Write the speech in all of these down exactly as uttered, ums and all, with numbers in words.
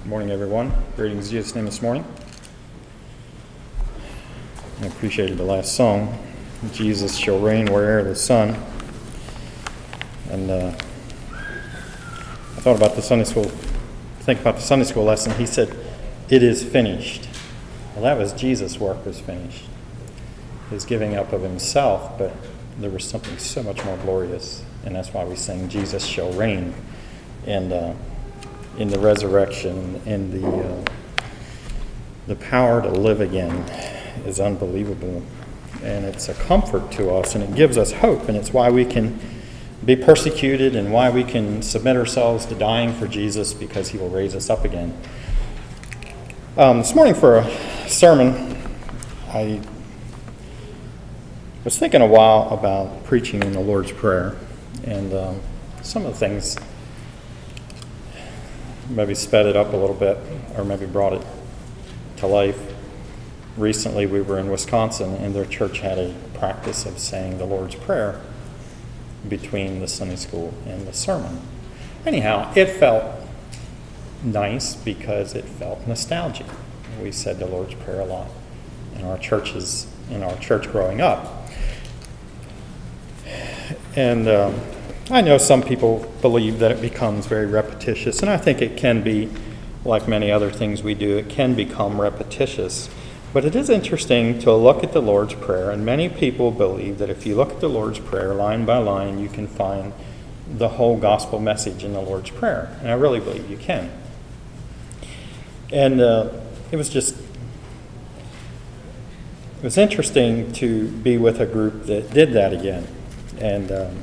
Good morning, everyone. Greetings in Jesus' name this morning. I appreciated the last song, Jesus Shall Reign Where'er the Sun. And uh, I thought about the Sunday school, think about the Sunday school lesson. He said, "It is finished." Well, that was Jesus' work was finished. His giving up of himself, but there was something so much more glorious. And that's why we sing, Jesus Shall Reign. And uh, in the resurrection and the uh, the power to live again is unbelievable, and it's a comfort to us, and it gives us hope, and it's why we can be persecuted and why we can submit ourselves to dying for Jesus, because he will raise us up again. Um, this morning for a sermon, I was thinking a while about preaching in the Lord's Prayer, and um, some of the things maybe sped it up a little bit, or maybe brought it to life. Recently we were in Wisconsin, and their church had a practice of saying the Lord's Prayer between the Sunday school and the sermon. Anyhow, it felt nice because it felt nostalgic. We said the Lord's Prayer a lot in our churches, in our church growing up. And um, I know some people believe that it becomes very repetitious, and I think it can be, like many other things we do, it can become repetitious. But it is interesting to look at the Lord's Prayer, and many people believe that if you look at the Lord's Prayer line by line, you can find the whole gospel message in the Lord's Prayer. And I really believe you can. And uh, it was just, it was interesting to be with a group that did that again. And um,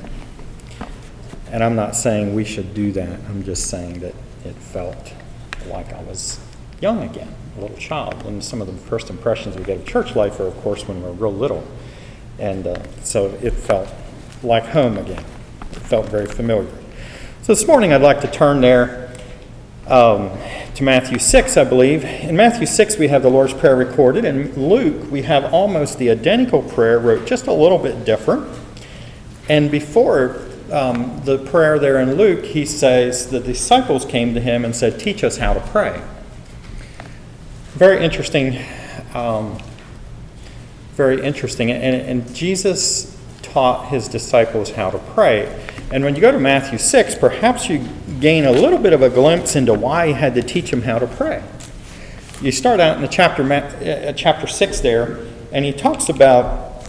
And I'm not saying we should do that. I'm just saying that it felt like I was young again, a little child. And some of the first impressions we get of church life are, of course, when we're real little. And uh, so it felt like home again. It felt very familiar. So this morning I'd like to turn there um, to Matthew six, I believe. In Matthew six we have the Lord's Prayer recorded. In Luke we have almost the identical prayer, wrote just a little bit different. And before Um, the prayer there in Luke, he says the disciples came to him and said, "Teach us how to pray." Very interesting, um, very interesting. And, and Jesus taught his disciples how to pray. And when you go to Matthew six, perhaps you gain a little bit of a glimpse into why he had to teach them how to pray. You start out in the chapter, uh, chapter six there, and he talks about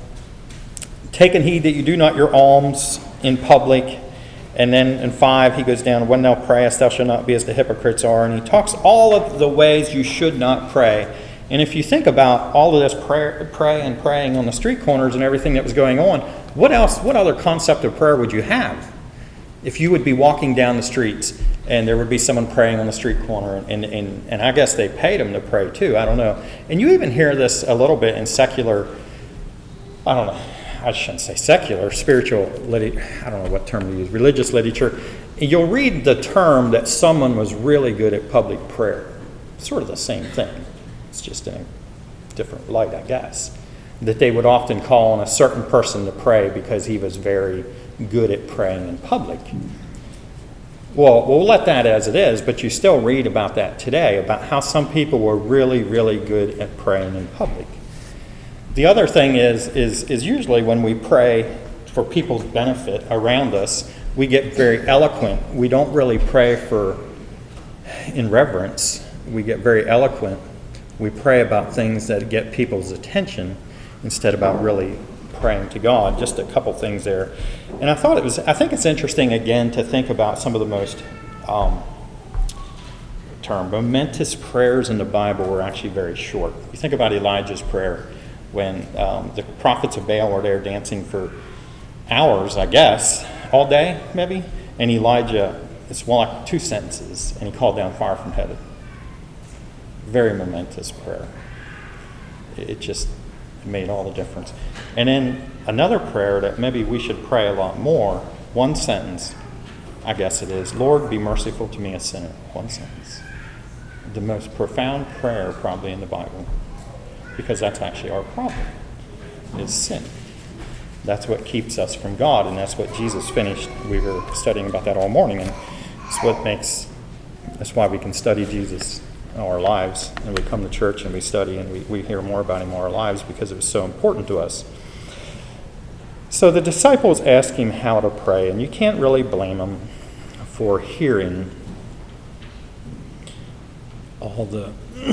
taking heed that you do not your alms in public. And then in five he goes down, "When thou prayest, thou shalt not be as the hypocrites are." And he talks all of the ways you should not pray. And if you think about all of this prayer, pray and praying on the street corners and everything that was going on, what else, what other concept of prayer would you have? If you would be walking down the streets and there would be someone praying on the street corner, and, and, and I guess they paid them to pray too, I don't know. And you even hear this a little bit in secular, I don't know, I shouldn't say secular, spiritual, I don't know what term to use, religious literature. You'll read the term that someone was really good at public prayer. Sort of the same thing. It's just in a different light, I guess. That they would often call on a certain person to pray because he was very good at praying in public. Well, we'll let that as it is, but you still read about that today, about how some people were really, really good at praying in public. The other thing is, is, is usually when we pray for people's benefit around us, we get very eloquent. We don't really pray for in reverence. We get very eloquent. We pray about things that get people's attention instead about really praying to God. Just a couple things there. And I thought it was, I think it's interesting again to think about some of the most um, term momentous prayers in the Bible were actually very short. You think about Elijah's prayer, when um, the prophets of Baal were there dancing for hours, I guess, all day maybe, and Elijah, it's more like two sentences, and he called down fire from heaven. Very momentous prayer. It just made all the difference. And then another prayer that maybe we should pray a lot more, one sentence, I guess it is, "Lord, be merciful to me, a sinner." One sentence. The most profound prayer probably in the Bible. Because that's actually our problem, is sin. That's what keeps us from God, and that's what Jesus finished. We were studying about that all morning, and it's what makes That's why we can study Jesus all our lives, and we come to church and we study and we, we hear more about him all our lives because it was so important to us. So the disciples ask him how to pray, and you can't really blame them for hearing all the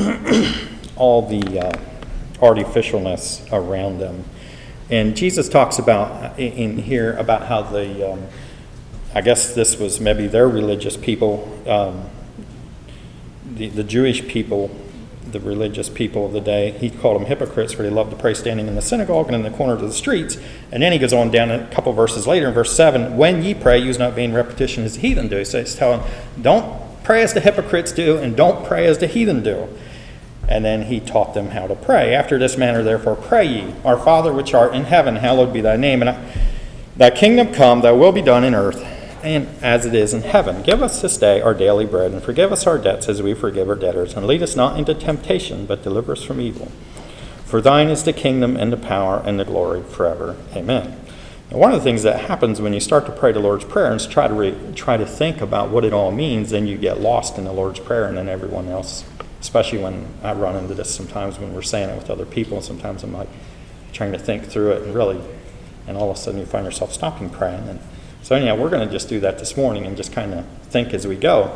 all the uh, artificialness around them. And Jesus talks about in here about how the, um, I guess this was maybe their religious people, um, the, the Jewish people, the religious people of the day. He called them hypocrites, for they loved to pray standing in the synagogue and in the corners of the streets. And then he goes on down a couple verses later in verse seven, when ye pray, use not vain repetition as the heathen do. So he's telling, don't pray as the hypocrites do, and don't pray as the heathen do. And then he taught them how to pray. After this manner, therefore, pray ye, Our Father which art in heaven, hallowed be thy name. And I, thy kingdom come, thy will be done in earth, and as it is in heaven. Give us this day our daily bread, and forgive us our debts as we forgive our debtors. And lead us not into temptation, but deliver us from evil. For thine is the kingdom, and the power, and the glory forever. Amen. Now, one of the things that happens when you start to pray the Lord's Prayer and try to re, try to think about what it all means, then you get lost in the Lord's Prayer, and then everyone else, especially when I run into this sometimes when we're saying it with other people, sometimes I'm like trying to think through it and really, and all of a sudden you find yourself stopping praying. And so anyhow, we're going to just do that this morning and just kind of think as we go.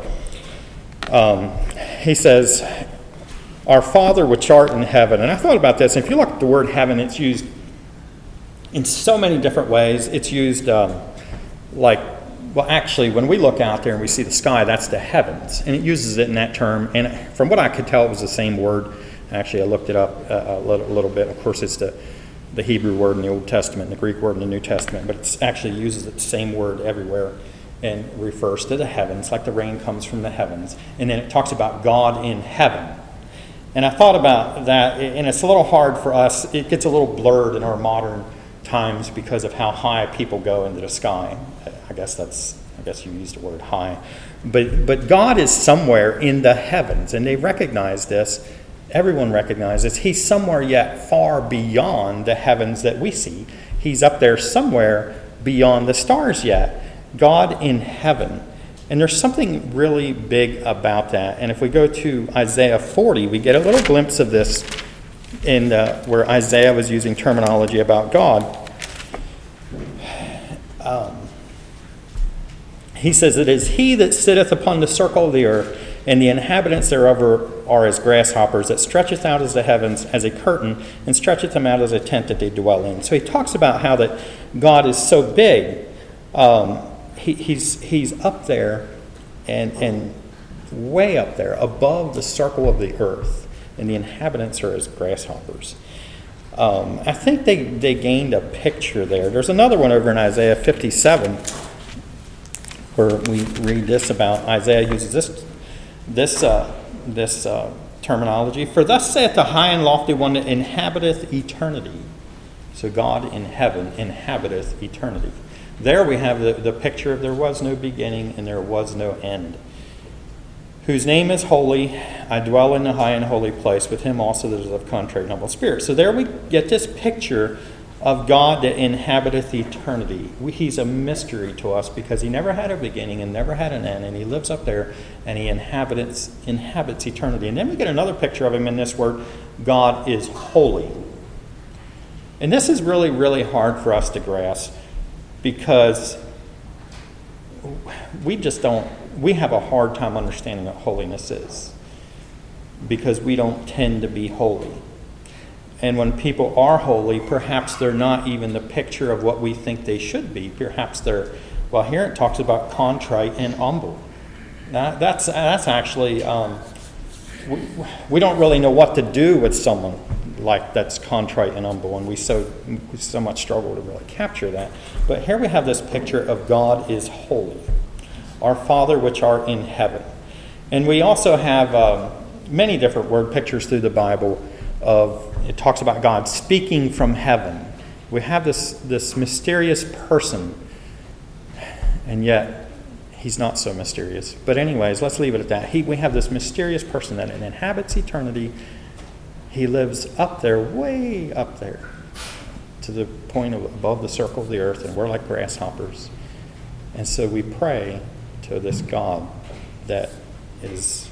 Um, he says, Our Father which art in heaven. And I thought about this. If you look at the word heaven, it's used in so many different ways. It's used um, like, well, actually, when we look out there and we see the sky, that's the heavens. And it uses it in that term. And from what I could tell, it was the same word. Actually, I looked it up a, a, little, a little bit. Of course, it's the, the Hebrew word in the Old Testament, the Greek word in the New Testament. But it actually uses the same word everywhere and refers to the heavens, like the rain comes from the heavens. And then it talks about God in heaven. And I thought about that, and it's a little hard for us. It gets a little blurred in our modern times because of how high people go into the sky. I guess that's, I guess you used the word high. But but God is somewhere in the heavens, and they recognize this. Everyone recognizes He's somewhere yet far beyond the heavens that we see. He's up there somewhere beyond the stars yet. God in heaven. And there's something really big about that. And if we go to Isaiah forty, we get a little glimpse of this in uh, where Isaiah was using terminology about God. Um, he says, It is he that sitteth upon the circle of the earth, and the inhabitants thereof are, are as grasshoppers, that stretcheth out as the heavens as a curtain, and stretcheth them out as a tent that they dwell in. So he talks about how that God is so big. Um, he, he's he's up there and and way up there, above the circle of the earth. And the inhabitants are as grasshoppers. Um, I think they, they gained a picture there. There's another one over in Isaiah fifty-seven where we read this about, Isaiah uses this this uh, this uh, terminology. For thus saith the high and lofty one that inhabiteth eternity. So God in heaven inhabiteth eternity. There we have the, the picture of there was no beginning and there was no end. Whose name is holy, I dwell in the high and holy place, with him also that is of contrite and humble spirit. So there we get this picture of God that inhabiteth eternity. We, he's a mystery to us because he never had a beginning and never had an end, and he lives up there and he inhabits, inhabits eternity. And then we get another picture of him in this word, God is holy. And this is really, really hard for us to grasp because we just don't, we have a hard time understanding what holiness is because we don't tend to be holy. And when people are holy, perhaps they're not even the picture of what we think they should be. Perhaps they're, well, here it talks about contrite and humble. Now, that's that's actually, um, we, we don't really know what to do with someone like that's contrite and humble, and we so we so much struggle to really capture that. But here we have this picture of God is holy. Our Father which art in heaven. And we also have um, many different word pictures through the Bible of, it talks about God speaking from heaven. We have this, this mysterious person, and yet he's not so mysterious. But anyways, let's leave it at that. He, we have this mysterious person that inhabits eternity. He lives up there, way up there, to the point of above the circle of the earth, and we're like grasshoppers. And so we pray to this God that is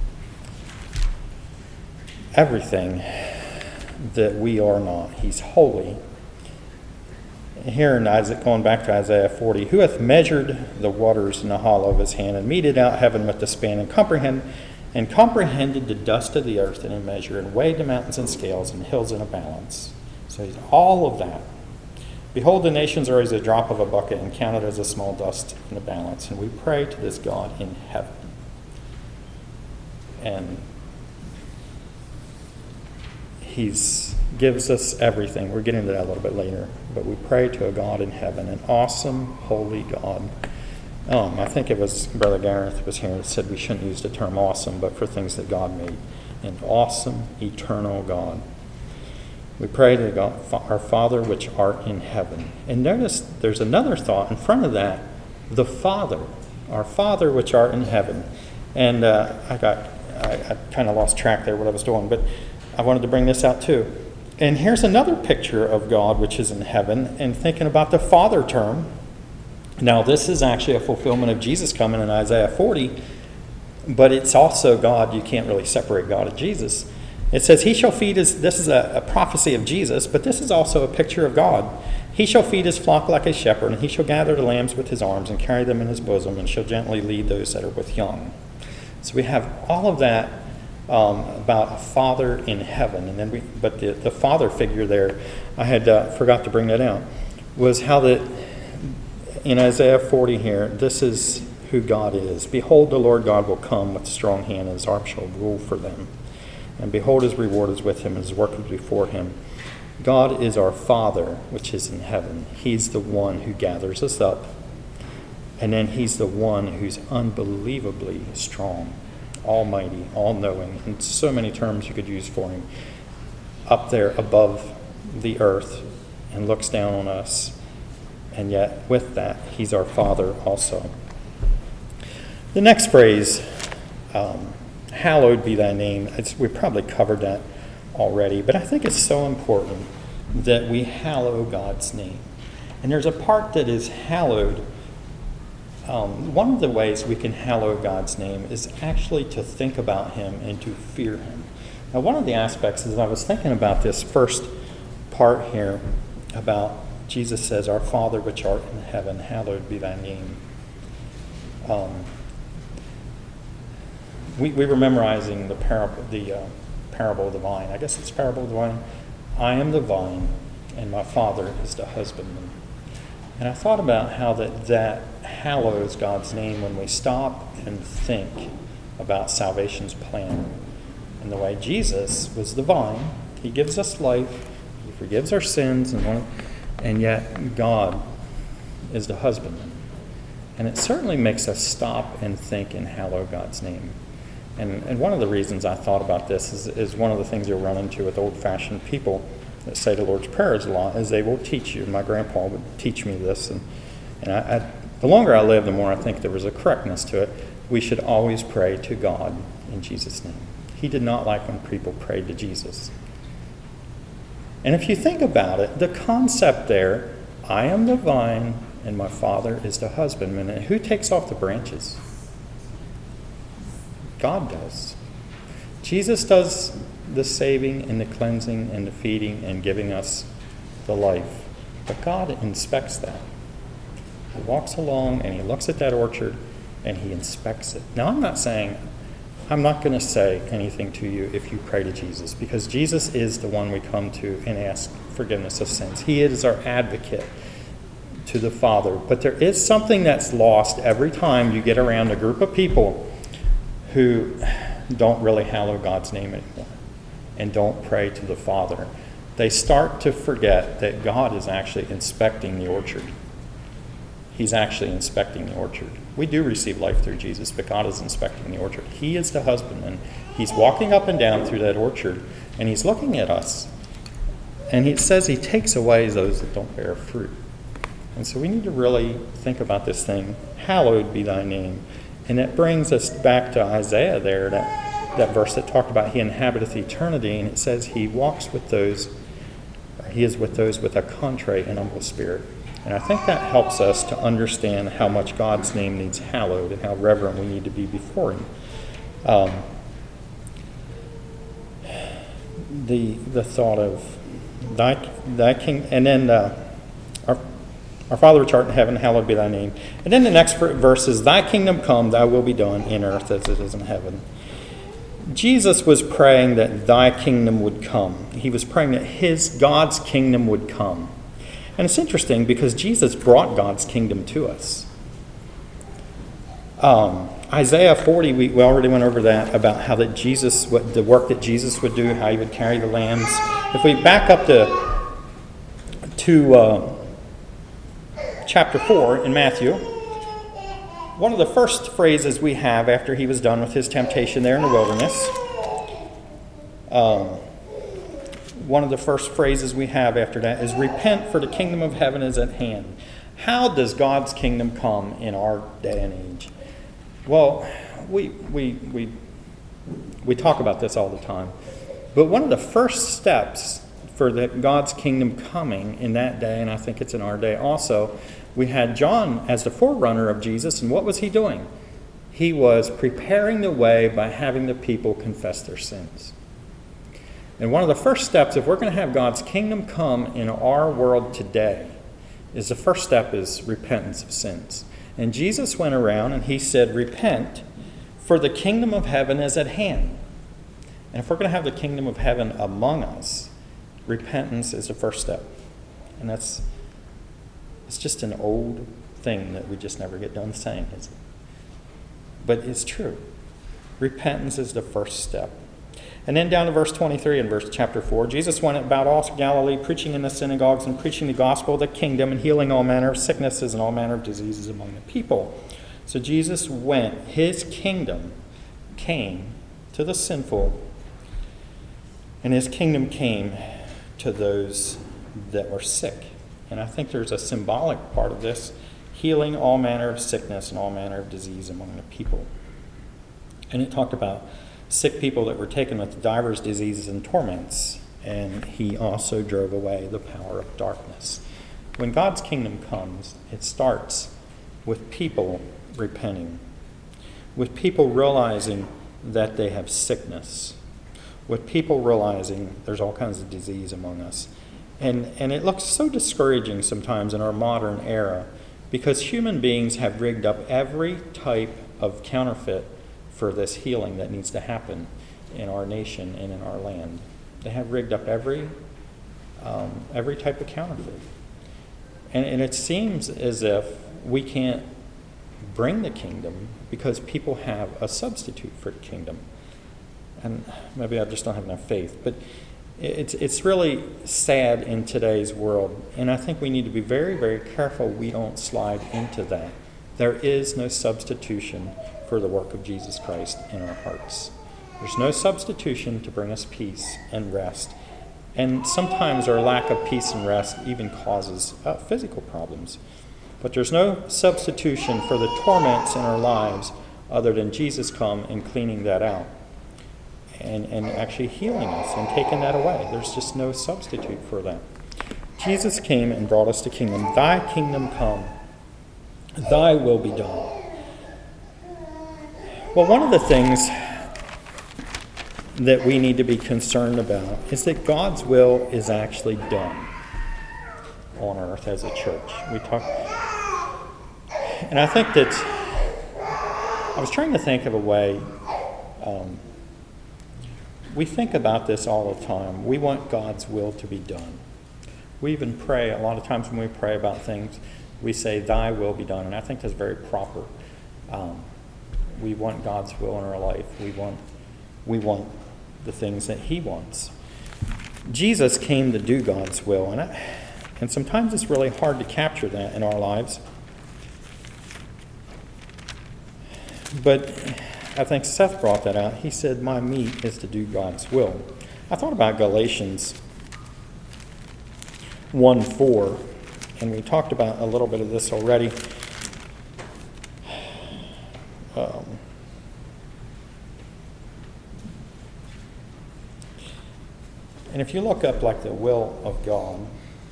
everything that we are not. He's holy. Here in Isaac, going back to Isaiah forty, who hath measured the waters in the hollow of his hand, and meted out heaven with the span, and comprehend and comprehended the dust of the earth in a measure, and weighed the mountains in scales, and hills in a balance. So he's all of that. Behold, the nations are as a drop of a bucket, and counted as a small dust in a balance. And we pray to this God in heaven. And He's gives us everything. We're getting to that a little bit later. But we pray to a God in heaven, an awesome, holy God. Um, I think it was Brother Gareth was here that said we shouldn't use the term awesome, but for things that God made. An awesome, eternal God. We pray to God, our Father which art in heaven. And notice there's another thought in front of that. The Father. Our Father which art in heaven. And uh, I got, I, I kind of lost track there what I was doing, but I wanted to bring this out too. And here's another picture of God which is in heaven, and thinking about the Father term. Now, this is actually a fulfillment of Jesus coming in Isaiah forty, but it's also God. You can't really separate God and Jesus. It says, he shall feed his, this is a, a prophecy of Jesus, but this is also a picture of God. He shall feed his flock like a shepherd, and he shall gather the lambs with his arms and carry them in his bosom, and shall gently lead those that are with young. So we have all of that um, about a Father in heaven. And then we, but the, the Father figure there, I had uh, forgot to bring that out, was how that in Isaiah forty here, this is who God is. Behold, the Lord God will come with a strong hand, and his arm shall rule for them. And behold, his reward is with him, and his work is before him. God is our Father, which is in heaven. He's the one who gathers us up. And then he's the one who's unbelievably strong, almighty, all-knowing, and so many terms you could use for him. Up there above the earth and looks down on us. And yet, with that, he's our Father also. The next phrase, um, hallowed be thy name. It's, we probably covered that already, but I think it's so important that we hallow God's name. And there's a part that is hallowed. Um, one of the ways we can hallow God's name is actually to think about him and to fear him. Now, one of the aspects is I was thinking about this first part here about Jesus says, our Father which art in heaven, hallowed be thy name. Um, We, we were memorizing the parable, the uh, parable of the vine. I guess it's parable of the vine. I am the vine, and my Father is the husbandman. And I thought about how that, that hallows God's name when we stop and think about salvation's plan. And the way Jesus was the vine, he gives us life, he forgives our sins, and, one, and yet God is the husbandman. And it certainly makes us stop and think and hallow God's name. And, and one of the reasons I thought about this is, is one of the things you'll run into with old-fashioned people that say the Lord's Prayers a lot is they will teach you. My grandpa would teach me this. And, and I, I, the longer I live, the more I think there was a correctness to it. We should always pray to God in Jesus' name. He did not like when people prayed to Jesus. And if you think about it, the concept there, I am the vine and my Father is the husbandman. And who takes off the branches? God does. Jesus does the saving and the cleansing and the feeding and giving us the life. But God inspects that. He walks along and he looks at that orchard and he inspects it. Now, I'm not saying, I'm not going to say anything to you if you pray to Jesus, because Jesus is the one we come to and ask forgiveness of sins. He is our advocate to the Father. But there is something that's lost every time you get around a group of people who don't really hallow God's name anymore and don't pray to the Father. They start to forget that God is actually inspecting the orchard. He's actually inspecting the orchard. We do receive life through Jesus, but God is inspecting the orchard. He is the husbandman. He's walking up and down through that orchard, and he's looking at us. And he says he takes away those that don't bear fruit. And so we need to really think about this thing. Hallowed be thy name. And that brings us back to Isaiah there, that, that verse that talked about he inhabiteth eternity, and it says he walks with those, or he is with those with a contrite and humble spirit. And I think that helps us to understand how much God's name needs hallowed and how reverent we need to be before him. Um, the the thought of thy thy king, and then uh, our our Father which art in heaven, hallowed be thy name. And then the next verse is, thy kingdom come, thy will be done in earth as it is in heaven. Jesus was praying that thy kingdom would come. He was praying that his God's kingdom would come. And it's interesting because Jesus brought God's kingdom to us. Um, Isaiah forty, we, we already went over that, about how that Jesus, what the work that Jesus would do, how he would carry the lambs. If we back up to, to uh, chapter four in Matthew, one of the first phrases we have after he was done with his temptation there in the wilderness, um, one of the first phrases we have after that is, repent, for the kingdom of heaven is at hand. How does God's kingdom come in our day and age? Well, we we we we talk about this all the time, but one of the first steps for the, God's kingdom coming in that day, and I think it's in our day also, we had John as the forerunner of Jesus, and what was he doing? He was preparing the way by having the people confess their sins. And one of the first steps, if we're going to have God's kingdom come in our world today, is the first step is repentance of sins. And Jesus went around and he said, repent, for the kingdom of heaven is at hand. And if we're going to have the kingdom of heaven among us, repentance is the first step. And that's it's just an old thing that we just never get done saying, is it? But it's true. Repentance is the first step. And then down to verse twenty-three in verse chapter four, Jesus went about all Galilee, preaching in the synagogues and preaching the gospel of the kingdom and healing all manner of sicknesses and all manner of diseases among the people. So Jesus went, his kingdom came to the sinful, and his kingdom came to those that were sick. And I think there's a symbolic part of this, healing all manner of sickness and all manner of disease among the people. And it talked about sick people that were taken with divers diseases and torments, and he also drove away the power of darkness. When God's kingdom comes, it starts with people repenting, with people realizing that they have sickness, with people realizing there's all kinds of disease among us. And, and it looks so discouraging sometimes in our modern era, because human beings have rigged up every type of counterfeit for this healing that needs to happen in our nation and in our land. They have rigged up every um, every type of counterfeit. And, and it seems as if we can't bring the kingdom because people have a substitute for the kingdom. And maybe I just don't have enough faith. But it's, it's really sad in today's world. And I think we need to be very, very careful we don't slide into that. There is no substitution for the work of Jesus Christ in our hearts. There's no substitution to bring us peace and rest. And sometimes our lack of peace and rest even causes uh, physical problems. But there's no substitution for the torments in our lives other than Jesus come and cleaning that out and, and actually healing us and taking that away. There's just no substitute for that. Jesus came and brought us the kingdom. Thy kingdom come. Thy will be done. Well, one of the things that we need to be concerned about is that God's will is actually done on earth as a church. We talk, and I think that I was trying to think of a way. Um, we think about this all the time. We want God's will to be done. We even pray, a lot of times when we pray about things, we say, thy will be done. And I think that's very proper. Um, we want God's will in our life. We want, we want the things that he wants. Jesus came to do God's will. And, I, and sometimes it's really hard to capture that in our lives. But I think Seth brought that out. He said, my meat is to do God's will. I thought about Galatians one four, and we talked about a little bit of this already. Um, and if you look up like the will of God,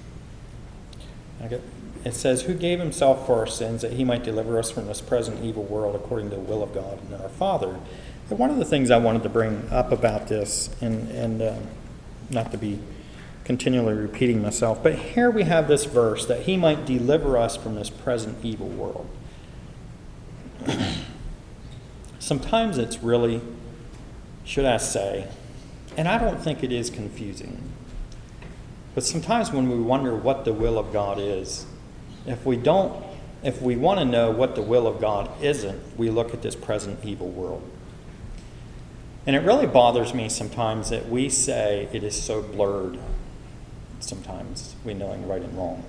it says, who gave himself for our sins that he might deliver us from this present evil world according to the will of God and our Father. One of the things I wanted to bring up about this, and, and uh, not to be continually repeating myself, but here we have this verse that he might deliver us from this present evil world. Sometimes it's really, should I say, and I don't think it is confusing, but sometimes when we wonder what the will of God is, if we don't, if we want to know what the will of God isn't, we look at this present evil world. And it really bothers me sometimes that we say it is so blurred. Sometimes we knowing right and wrong.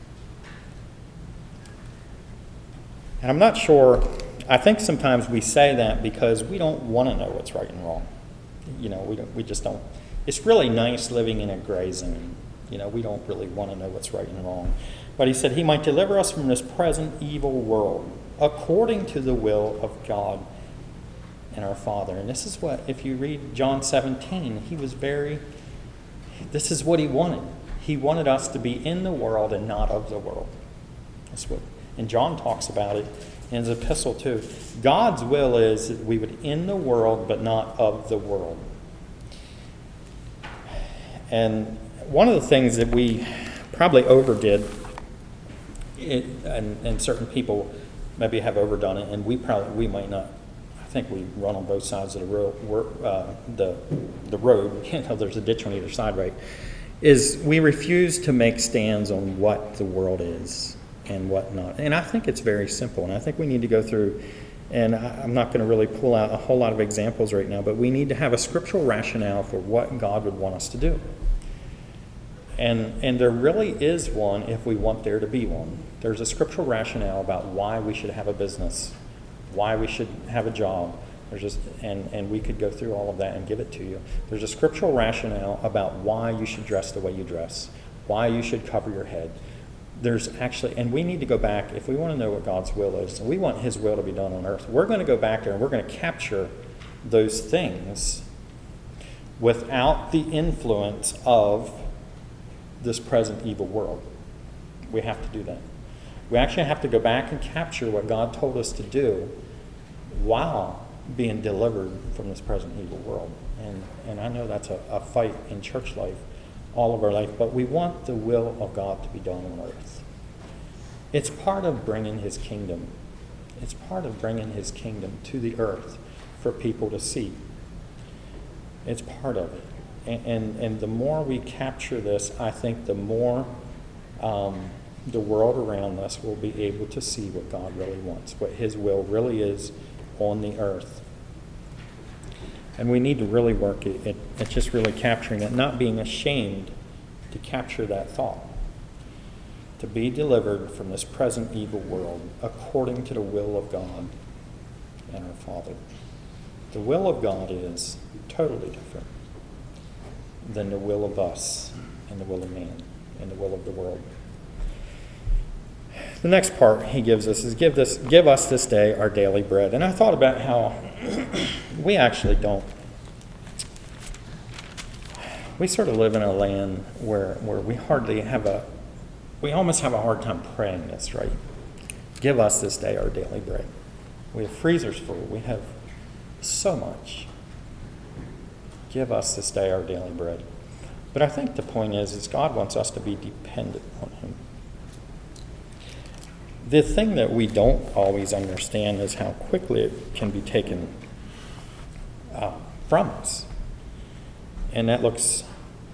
And I'm not sure, I think sometimes we say that because we don't want to know what's right and wrong. You know, we don't, we just don't. It's really nice living in a gray zone. You know, we don't really want to know what's right and wrong. But he said he might deliver us from this present evil world according to the will of God and our Father. And this is what, if you read John seventeen, he was very, this is what he wanted. He wanted us to be in the world and not of the world. That's what, and John talks about it in his epistle too. God's will is that we would in the world but not of the world. And one of the things that we probably overdid, it, and, and certain people maybe have overdone it, and we probably we might not. I think we run on both sides of the road. Uh, the the road, you know, there's a ditch on either side, right? Is we refuse to make stands on what the world is and what not. And I think it's very simple. And I think we need to go through, and I, I'm not going to really pull out a whole lot of examples right now, but we need to have a scriptural rationale for what God would want us to do. And and there really is one if we want there to be one. There's a scriptural rationale about why we should have a business, why we should have a job. There's just and, and we could go through all of that and give it to you. There's a scriptural rationale about why you should dress the way you dress, why you should cover your head. There's actually, and we need to go back, if we want to know what God's will is, and we want his will to be done on earth, we're going to go back there and we're going to capture those things without the influence of this present evil world. We have to do that. We actually have to go back and capture what God told us to do while being delivered from this present evil world. And and I know that's a, a fight in church life, all of our life, but we want the will of God to be done on earth. It's part of bringing his kingdom. It's part of bringing his kingdom to the earth for people to see. It's part of it. And, and, and the more we capture this, I think the more um, the world around us will be able to see what God really wants, what his will really is on the earth. And we need to really work at, at, at just really capturing it, not being ashamed to capture that thought. To be delivered from this present evil world according to the will of God and our Father. The will of God is totally different than the will of us and the will of man and the will of the world. The next part he gives us is give this, give us this day our daily bread. And I thought about how we actually don't. We sort of live in a land where, where we hardly have a, we almost have a hard time praying this, right? Give us this day our daily bread. We have freezers full. We have so much. Give us this day our daily bread. But I think the point is, is God wants us to be dependent on him. The thing that we don't always understand is how quickly it can be taken uh, from us. And that looks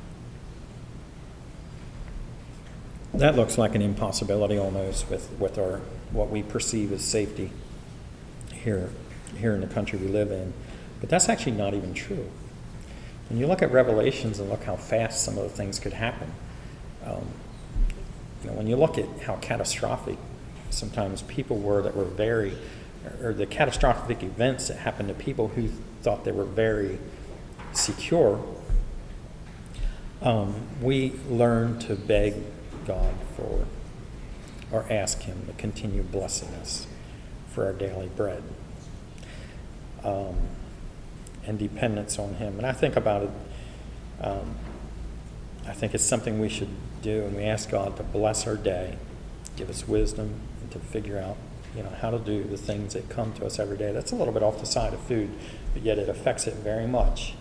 that looks like an impossibility almost with, with our what we perceive as safety here, here in the country we live in. But that's actually not even true. When you look at Revelations and look how fast some of the things could happen, um, you know, when you look at how catastrophic sometimes people were that were very, or the catastrophic events that happened to people who thought they were very secure, um, we learn to beg God for, or ask him to continue blessing us for our daily bread. Um, and dependence on him. And I think about it, um, I think it's something we should do, and we ask God to bless our day, give us wisdom, and to figure out you know, how to do the things that come to us every day. That's a little bit off the side of food, but yet it affects it very much.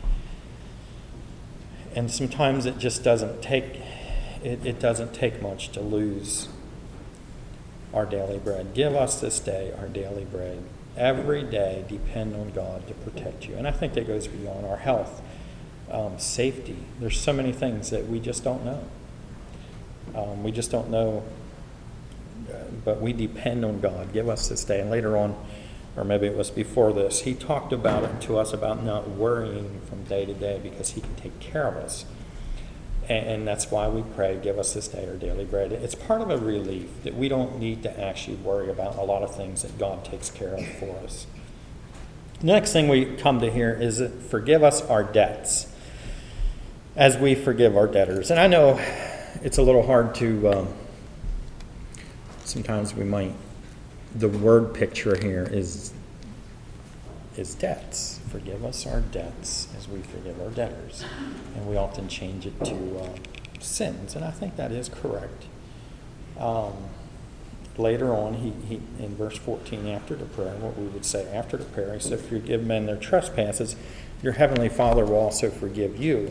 And sometimes it just doesn't take, it, it doesn't take much to lose our daily bread. Give us this day our daily bread. Every day depend on God to protect you. And I think that goes beyond our health, um, safety. There's so many things that we just don't know. Um, we just don't know, uh, but we depend on God. Give us this day. And later on, or maybe it was before this, he talked about it to us about not worrying from day to day because he can take care of us. And, and that's why we pray, give us this day our daily bread. It's part of a relief that we don't need to actually worry about a lot of things that God takes care of for us. The next thing we come to here is that forgive us our debts as we forgive our debtors. And I know it's a little hard to, um, sometimes we might, the word picture here is is debts. Forgive us our debts as we forgive our debtors. And we often change it to uh, sins, and I think that is correct. Um, later on, he, he in verse fourteen, after the prayer, what we would say after the prayer, he said, forgive men their trespasses, your heavenly Father will also forgive you.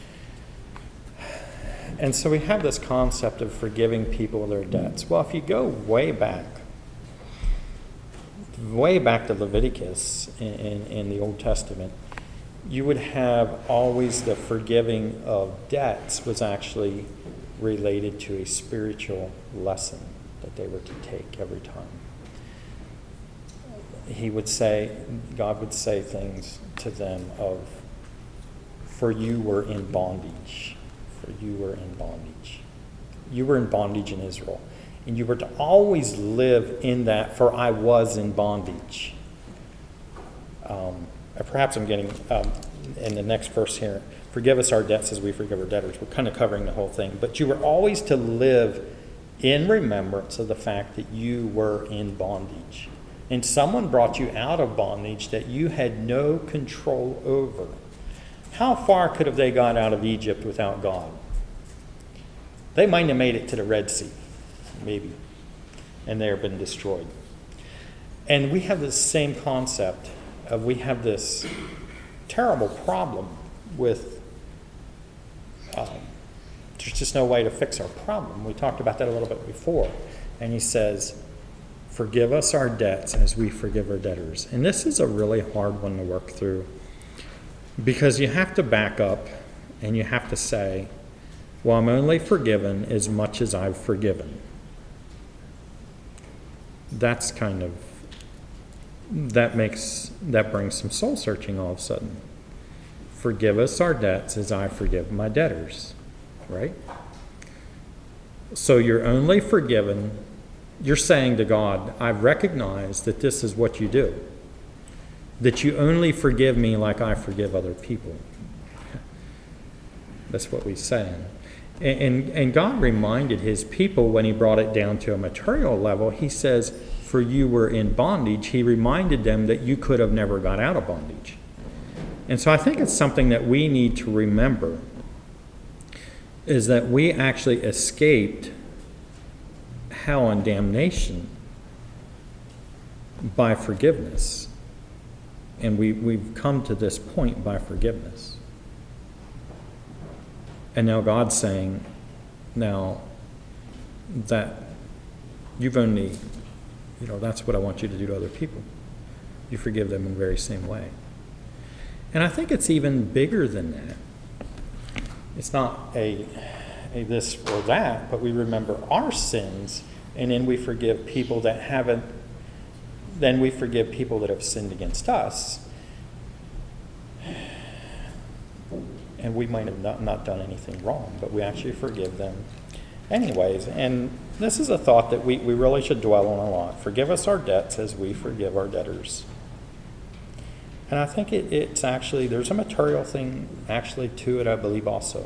And so we have this concept of forgiving people their debts. Well, if you go way back, way back to Leviticus in, in, in the Old Testament, you would have always the forgiving of debts was actually related to a spiritual lesson that they were to take every time. He would say, God would say things to them of, for you were in bondage. For you were in bondage. You were in bondage in Israel. And you were to always live in that, for I was in bondage. Um, perhaps I'm getting, um, in the next verse here, forgive us our debts as we forgive our debtors. We're kind of covering the whole thing. But you were always to live in remembrance of the fact that you were in bondage. And someone brought you out of bondage that you had no control over. How far could have they got out of Egypt without God? They might have made it to the Red Sea, maybe, and they have been destroyed. And we have this same concept of we have this terrible problem with um, there's just no way to fix our problem. We talked about that a little bit before. And he says, forgive us our debts as we forgive our debtors. And this is a really hard one to work through, because you have to back up and you have to say, well, I'm only forgiven as much as I've forgiven. That's kind of, that makes, that brings some soul searching all of a sudden. Forgive us our debts as I forgive my debtors, right? So you're only forgiven, you're saying to God, I've recognized that this is what you do. That you only forgive me like I forgive other people. That's what we say. And, and, and God reminded his people when he brought it down to a material level, he says, for you were in bondage. He reminded them that you could have never got out of bondage. And so I think it's something that we need to remember, is that we actually escaped hell and damnation by forgiveness. And we, we've come to this point by forgiveness. And now God's saying, now that you've only, you know, that's what I want you to do to other people. You forgive them in the very same way. And I think it's even bigger than that. It's not a, a this or that, but we remember our sins, and then we forgive people that haven't, then we forgive people that have sinned against us. And we might have not, not done anything wrong, but we actually forgive them anyways. And this is a thought that we, we really should dwell on a lot. Forgive us our debts as we forgive our debtors. And I think it, it's actually, there's a material thing actually to it, I believe also.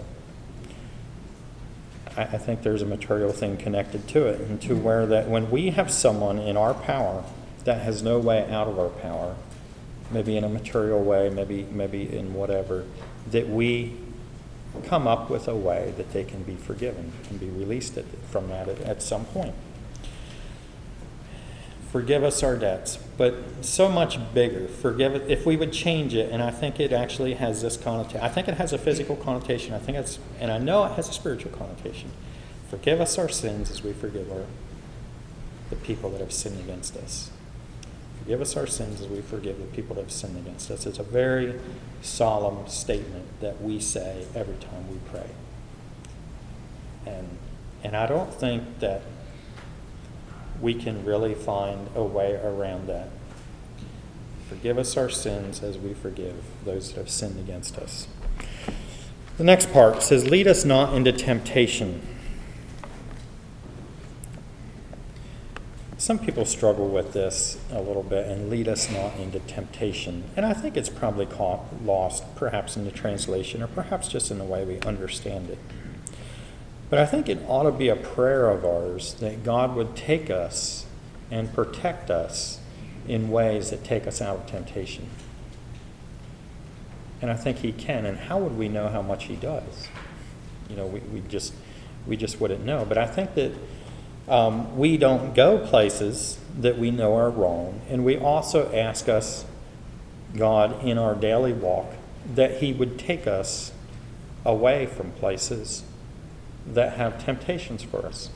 I, I think there's a material thing connected to it, and to where that when we have someone in our power that has no way out of our power, maybe in a material way, maybe maybe in whatever, that we come up with a way that they can be forgiven, can be released at, from that at, at some point. forgive us our debts, but so much bigger. Forgive it if we would change it, and I think it actually has this connotation. I think it has a physical connotation. I think it's, and I know it has a spiritual connotation. Forgive us our sins as we forgive our the people that have sinned against us. Forgive us our sins as we forgive the people that have sinned against us. It's a very solemn statement that we say every time we pray. And and I don't think that we can really find a way around that. Forgive us our sins as we forgive those that have sinned against us. The next part says, lead us not into temptation. Some people struggle with this a little bit, and lead us not into temptation. And I think it's probably caught, lost, perhaps in the translation, or perhaps just in the way we understand it. But I think it ought to be a prayer of ours that God would take us and protect us in ways that take us out of temptation. And I think he can. And how would we know how much he does? You know, we, we just we just wouldn't know. But I think that um, we don't go places that we know are wrong. And we also ask us, God, in our daily walk, that he would take us away from places that have temptations for us.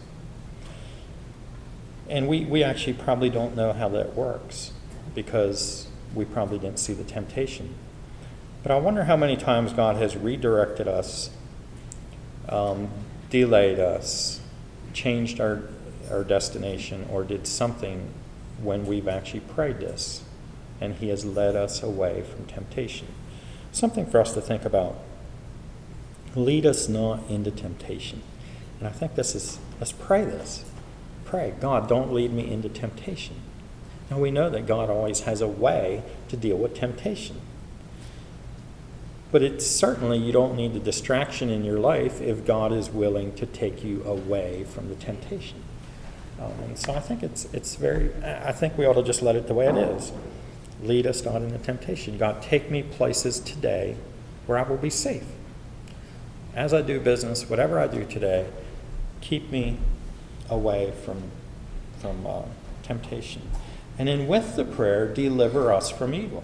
And we, we actually probably don't know how that works because we probably didn't see the temptation. But I wonder how many times God has redirected us, um, delayed us, changed our, our destination, or did something when we've actually prayed this, and he has led us away from temptation. Something for us to think about. Lead us not into temptation. And I think this is, let's pray this. Pray, God, don't lead me into temptation. Now we know that God always has a way to deal with temptation. But it's certainly, you don't need the distraction in your life if God is willing to take you away from the temptation. Um, and so I think it's it's very, I think we ought to just let it the way it is. Lead us not into temptation. God, take me places today where I will be safe. As I do business, whatever I do today, keep me away from, from uh, temptation. And then with the prayer, deliver us from evil.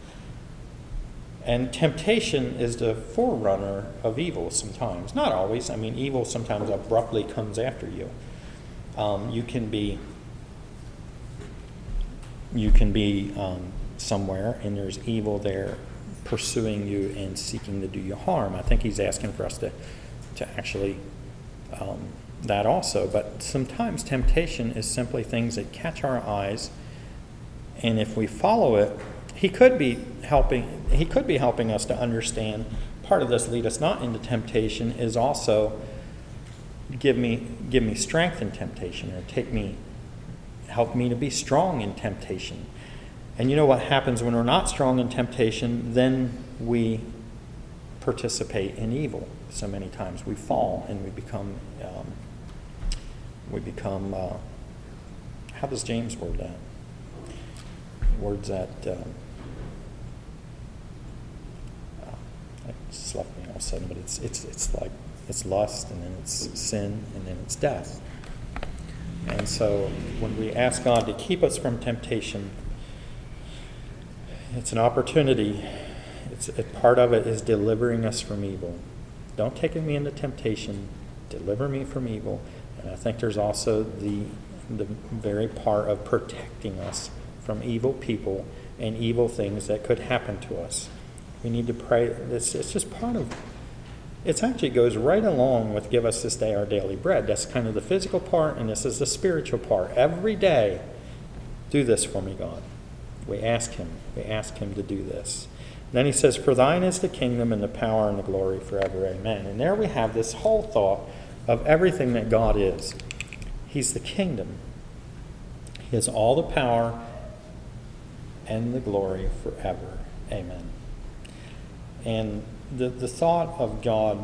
And temptation is the forerunner of evil sometimes. Not always. I mean, evil sometimes abruptly comes after you. Um, you can be, you can be um, somewhere and there's evil there pursuing you and seeking to do you harm. I think he's asking for us to, to actually um, that also. But sometimes temptation is simply things that catch our eyes, and if we follow it, he could be helping. He could be helping us to understand. Part of this lead us not into temptation is also give me give me strength in temptation, or take me help me to be strong in temptation. And you know what happens when we're not strong in temptation? Then we participate in evil. So many times we fall and we become, um, we become, uh, how does James word that? Words that, um, uh, it just left me all of a sudden, but it's, it's, it's like, it's lust, and then it's sin, and then it's death. And so when we ask God to keep us from temptation, it's an opportunity. It's a part of it is delivering us from evil. Don't take me into temptation. Deliver me from evil. And I think there's also the the very part of protecting us from evil people and evil things that could happen to us. We need to pray. It's, it's just part of. It actually goes right along with give us this day our daily bread. That's kind of the physical part, and this is the spiritual part. Every day, do this for me, God. We ask him. We ask him to do this. And then he says, for thine is the kingdom and the power and the glory forever. Amen. And there we have this whole thought of everything that God is. He's the kingdom. He has all the power and the glory forever. Amen. And the, the thought of God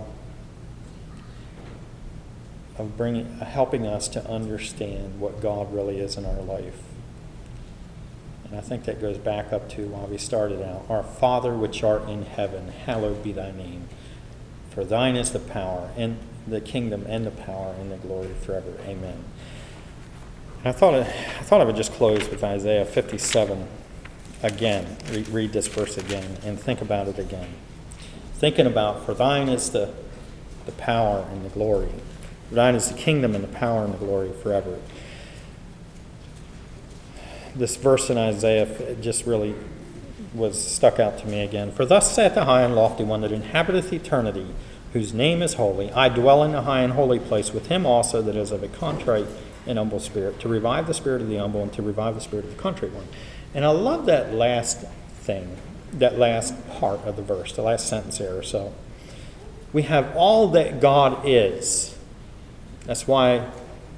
of bringing, helping us to understand what God really is in our life. And I think that goes back up to while we started out. Our Father which art in heaven, hallowed be thy name. For thine is the power and the kingdom and the power and the glory forever. Amen. And I thought, I thought I would just close with Isaiah fifty-seven again. Read, read this verse again and think about it again. Thinking about, for thine is the, the power and the glory. For thine is the kingdom and the power and the glory forever. This verse in Isaiah just really was stuck out to me again. For thus saith the high and lofty one that inhabiteth eternity, whose name is holy. I dwell in the high and holy place with him also that is of a contrite and humble spirit, to revive the spirit of the humble and to revive the spirit of the contrite one. And I love that last thing, that last part of the verse, the last sentence there or so. We have all that God is. That's why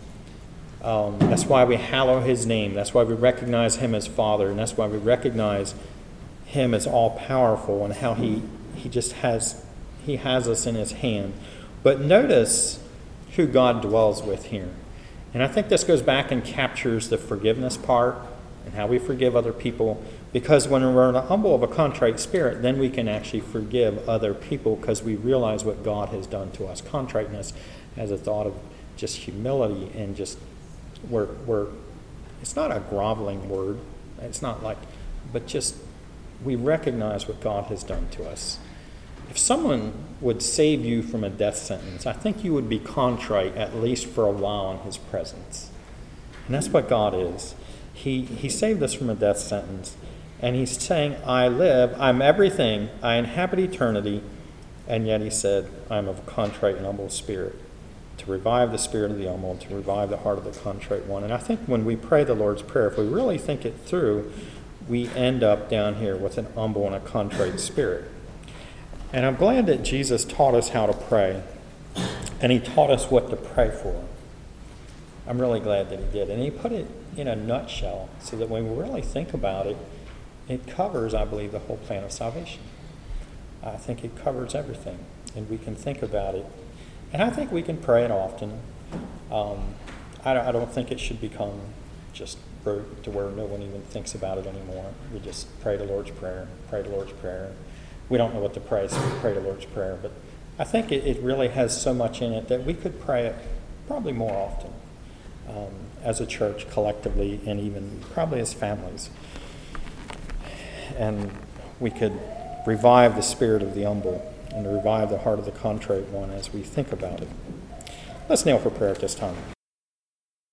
um, that's why we hallow his name. That's why we recognize him as Father, and that's why we recognize him as all-powerful and how he, he just has he has us in his hand. But notice who God dwells with here. And I think this goes back and captures the forgiveness part and how we forgive other people. Because when we're in a humble of a contrite spirit, then we can actually forgive other people because we realize what God has done to us. Contriteness has a thought of just humility and just we're, we're it's not a groveling word. It's not like, but just we recognize what God has done to us. If someone would save you from a death sentence, I think you would be contrite at least for a while in his presence. And that's what God is. He he saved us from a death sentence. And he's saying, I live, I'm everything, I inhabit eternity. And yet he said, I'm of a contrite and humble spirit, to revive the spirit of the humble and to revive the heart of the contrite one. And I think when we pray the Lord's Prayer, if we really think it through, we end up down here with an humble and a contrite spirit. And I'm glad that Jesus taught us how to pray, and he taught us what to pray for. I'm really glad that he did. And he put it in a nutshell so that when we really think about it, it covers, I believe, the whole plan of salvation. I think it covers everything, and we can think about it. And I think we can pray it often. Um, I, don't, I don't think it should become just rote to where no one even thinks about it anymore. We just pray the Lord's Prayer, pray the Lord's Prayer. We don't know what to pray, so we pray the Lord's Prayer. But I think it, it really has so much in it that we could pray it probably more often um, as a church collectively and even probably as families. And we could revive the spirit of the humble and revive the heart of the contrite one as we think about it. Let's kneel for prayer at this time.